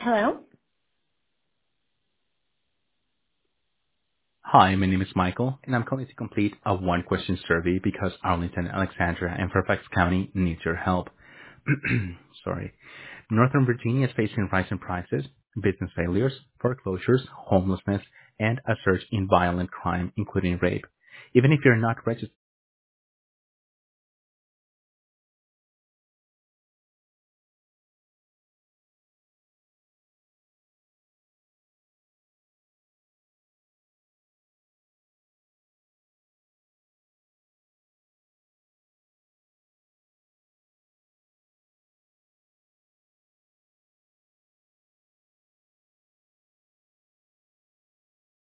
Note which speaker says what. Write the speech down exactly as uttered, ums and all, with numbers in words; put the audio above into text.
Speaker 1: Hello?
Speaker 2: Hi, my name is Michael, and I'm calling to complete a one-question survey because Arlington, Alexandria, and Fairfax County needs your help. Sorry. Northern Virginia is facing rising prices, business failures, foreclosures, homelessness, and a surge in violent crime, including rape. Even if you're not registered